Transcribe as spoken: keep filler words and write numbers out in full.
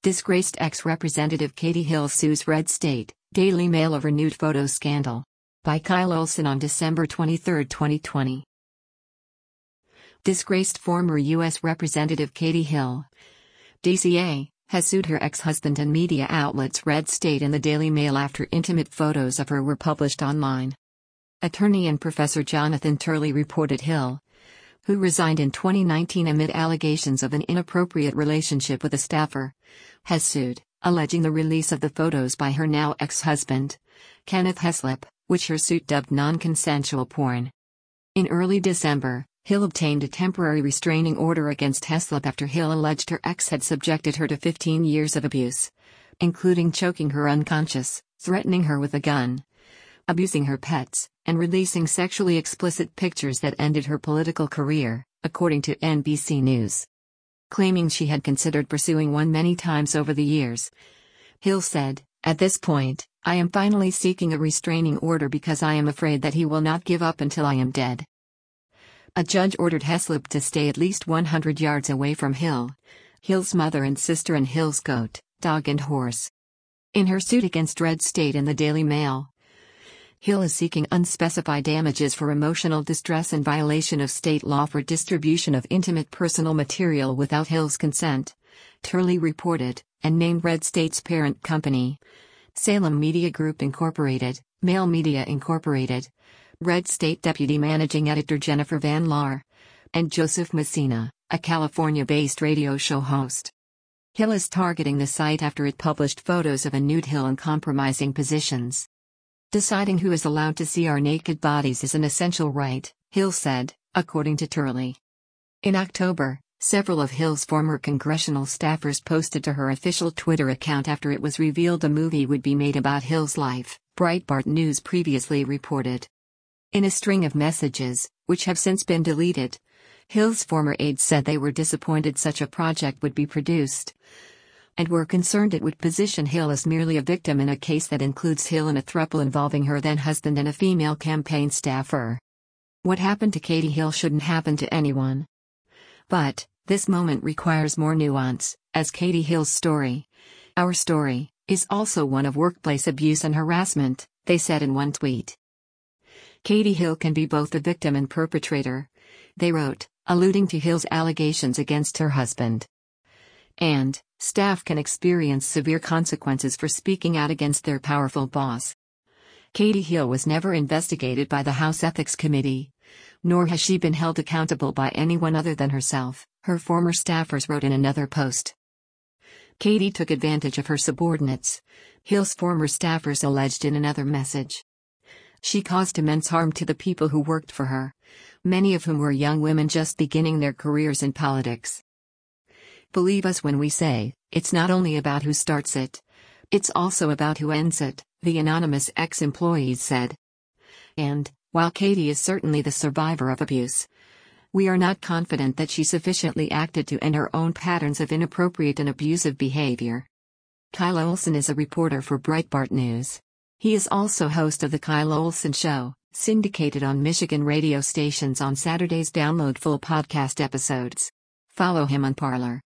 Disgraced ex-representative Katie Hill sues Red State, Daily Mail over nude photo scandal. By Kyle Olson on December twenty-third, twenty twenty. Disgraced former U S Representative Katie Hill, D C A, has sued her ex-husband and media outlets Red State and the Daily Mail after intimate photos of her were published online. Attorney and Professor Jonathan Turley reported Hill, who resigned in twenty nineteen amid allegations of an inappropriate relationship with a staffer, has sued, alleging the release of the photos by her now ex-husband, Kenneth Heslop, which her suit dubbed non-consensual porn. In early December, Hill obtained a temporary restraining order against Heslop after Hill alleged her ex had subjected her to fifteen years of abuse, including choking her unconscious, threatening her with a gun, abusing her pets, and releasing sexually explicit pictures that ended her political career, according to N B C News. Claiming she had considered pursuing one many times over the years, Hill said, "At this point, I am finally seeking a restraining order because I am afraid that he will not give up until I am dead." A judge ordered Heslop to stay at least one hundred yards away from Hill, Hill's mother and sister, and Hill's goat, dog and horse. In her suit against Red State and the Daily Mail, Hill is seeking unspecified damages for emotional distress and violation of state law for distribution of intimate personal material without Hill's consent, Turley reported, and named Red State's parent company, Salem Media Group Incorporated, Mail Media Incorporated, Red State Deputy Managing Editor Jennifer Van Laar, and Joseph Messina, a California-based radio show host. Hill is targeting the site after it published photos of a nude Hill in compromising positions. "Deciding who is allowed to see our naked bodies is an essential right," Hill said, according to Turley. In October, several of Hill's former congressional staffers posted to her official Twitter account after it was revealed a movie would be made about Hill's life, Breitbart News previously reported. In a string of messages, which have since been deleted, Hill's former aides said they were disappointed such a project would be produced, and were concerned it would position Hill as merely a victim in a case that includes Hill and a throuple involving her then-husband and a female campaign staffer. What happened to Katie Hill shouldn't happen to anyone. But, this moment requires more nuance, as Katie Hill's story, our story, is also one of workplace abuse and harassment, they said in one tweet. Katie Hill can be both the victim and perpetrator, they wrote, alluding to Hill's allegations against her husband. And, staff can experience severe consequences for speaking out against their powerful boss. Katie Hill was never investigated by the House Ethics Committee, nor has she been held accountable by anyone other than herself, her former staffers wrote in another post. Katie took advantage of her subordinates, Hill's former staffers alleged in another message. She caused immense harm to the people who worked for her, many of whom were young women just beginning their careers in politics. Believe us when we say, it's not only about who starts it, it's also about who ends it, the anonymous ex-employees said. And, while Katie is certainly the survivor of abuse, we are not confident that she sufficiently acted to end her own patterns of inappropriate and abusive behavior. Kyle Olson is a reporter for Breitbart News. He is also host of The Kyle Olson Show, syndicated on Michigan radio stations on Saturdays. Download full podcast episodes. Follow him on Parler.